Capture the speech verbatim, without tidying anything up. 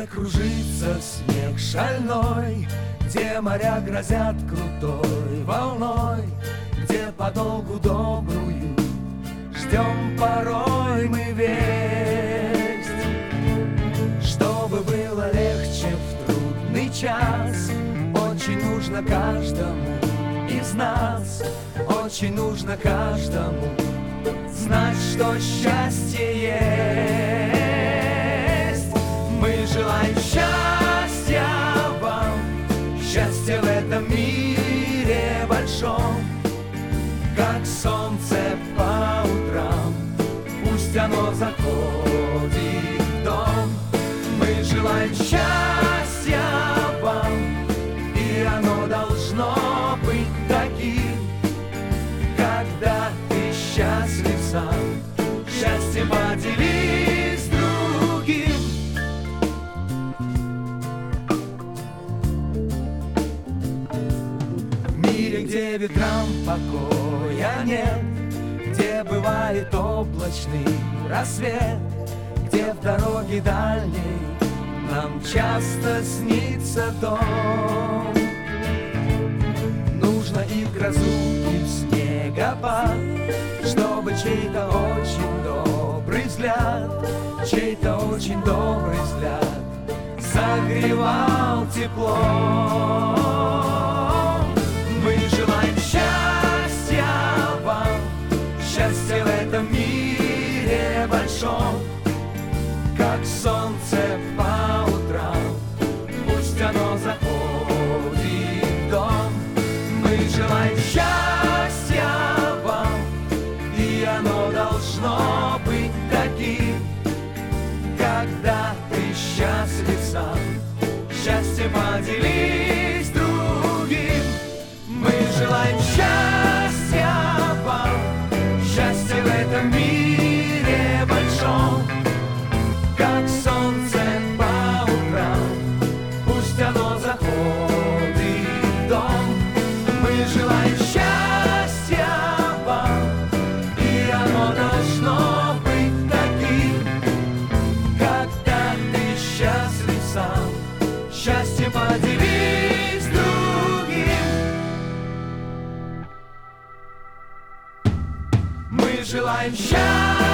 Где кружится снег шальной, где моря грозят крутой волной, где подолгу добрую ждем порой мы весть. Чтобы было легче в трудный час, очень нужно каждому из нас, очень нужно каждому знать, что счастье есть. Мы желаем счастья вам, счастья в этом мире большом, как солнце по утрам, пусть оно заходит в дом. Мы желаем счастья вам, и оно должно быть таким, когда ты счастлив сам, счастьем поделись с другим. В мире, где ветрам покоя нет, где бывает облачный рассвет, где в дороге дальней нам часто снится дом. Нужно и в грозу, и в снегопад, чтобы чей-то очень добрый взгляд, чей-то очень добрый взгляд согревал тепло. Мы желаем счастья вам, счастья в этом мире большом, как солнце по утрам, пусть оно заходит в дом. Мы желаем счастья вам, и оно должно быть таким, когда ты счастлив сам, счастье поделись с другим. Мы желаем счастья вам, счастья в этом мире большом, как солнце по утрам, пусть оно заходит в дом. Мы желаем счастья вам, и оно должно быть таким, когда ты счастлив сам, счастье поделись с другим. Мы желаем счастья.